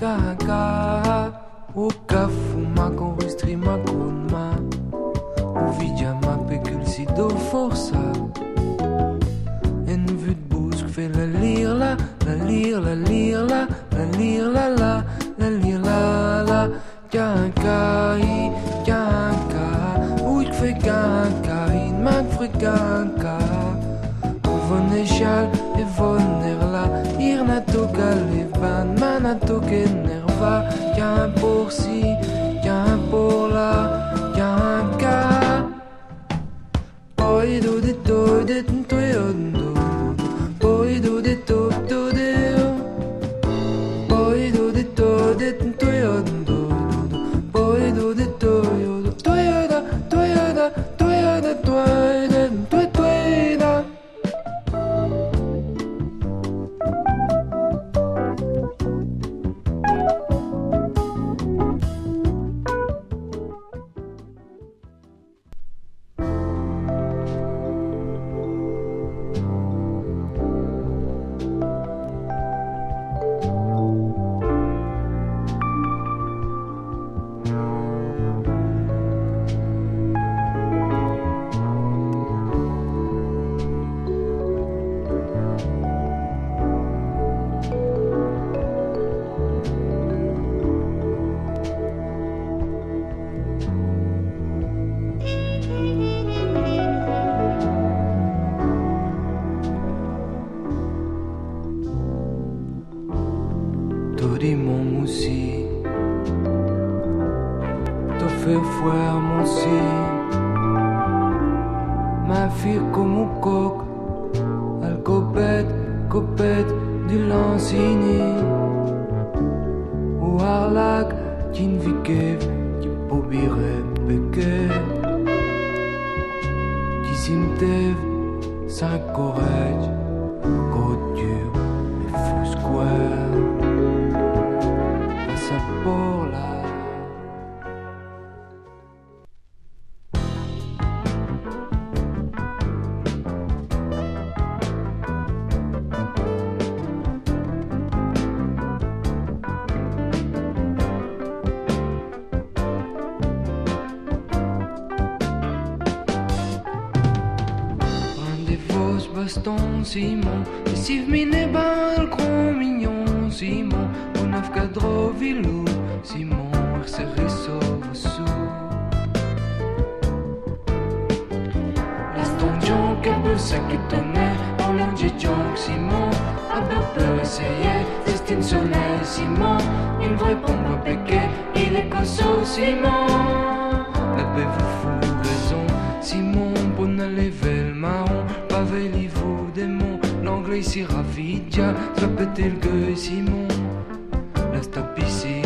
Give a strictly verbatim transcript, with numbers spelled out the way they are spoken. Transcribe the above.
Kaka, o cafuma con ristrima con ma, o vidiama pecul si do forza. En vue de bouche fait la lire la, la lire la lire la, la lire la la, la lire la la. Kaka, kaka, o ik fait kaka, in mag fre kaka. Von echal e von erla, ir na toca levan, man a toque nerva, qu'un pour ci, qu'un pour là, qu'un cas. Poi do de to de to yondo, poi do de to do de, poi do de to de to yondo, poi do de to yodo, to yoda, to yoda, to yoda, to yoda, to yoda. Todi mon moussi, t'as fait foire mon si, ma fille comme au coq, al copette, copette du lancini, ou arlac, qui ne vit qui pobire péquet, qui s'imtev, sans courage, côte dure et fou square. Por la rendez-vous baston Simon, et si v'mine bal gros mignon Simon, on a cadro vilou Simon, er se risove sous. L'instant John, qu'un peu ça qui tonnait, on l'a dit John Simon, a peu peur essayer, destin soleil Simon, il répond pas péqué, il est cosso Simon. La paix vous fout raison, Simon, bon à lever le marron, pavé l'ivou démon, l'anglais s'y ravidia, ça péter le gueule Simon, la stapicée.